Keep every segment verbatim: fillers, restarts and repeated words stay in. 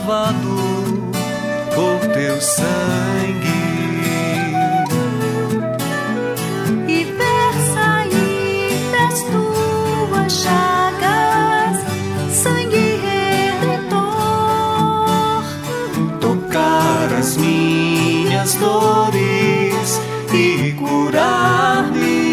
lavado por teu sangue. E ver sair das tuas chagas sangue redentor. Tocar as minhas dores e curar-me.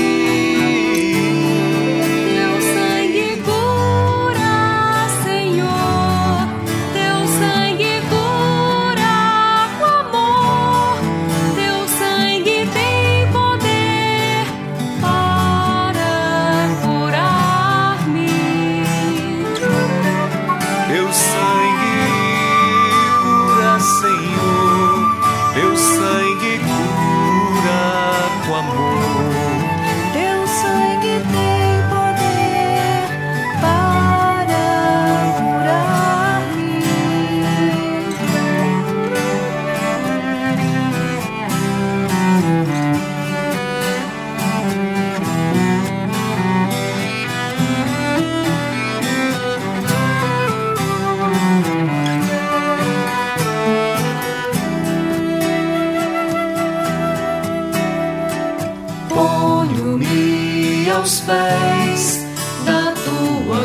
Ponho-me aos pés da tua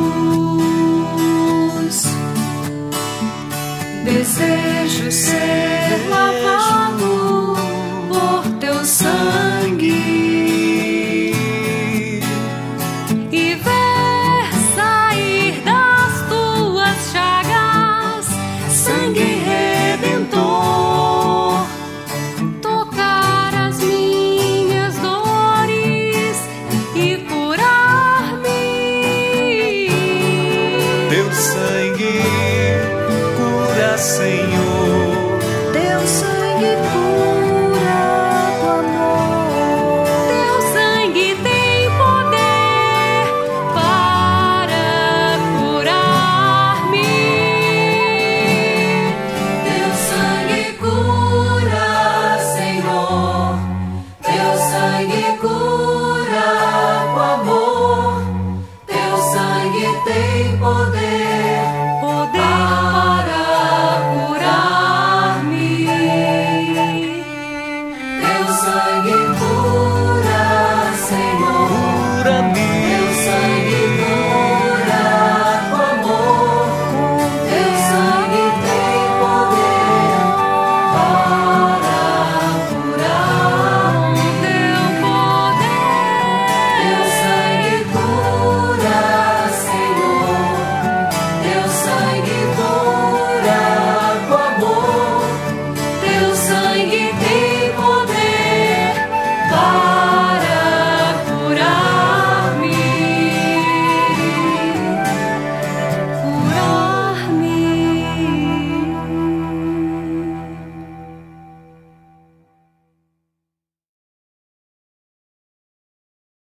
cruz. Desejo ser lavado por teu sangue e ver sair das tuas chagas sangue redentor. Tocar as minhas dores e curar-me. Teu sangue cura, Senhor. Teu sangue cura com amor. Teu sangue tem poder para curar-me. Teu sangue cura, Senhor. Teu sangue cura com amor. Teu sangue tem poder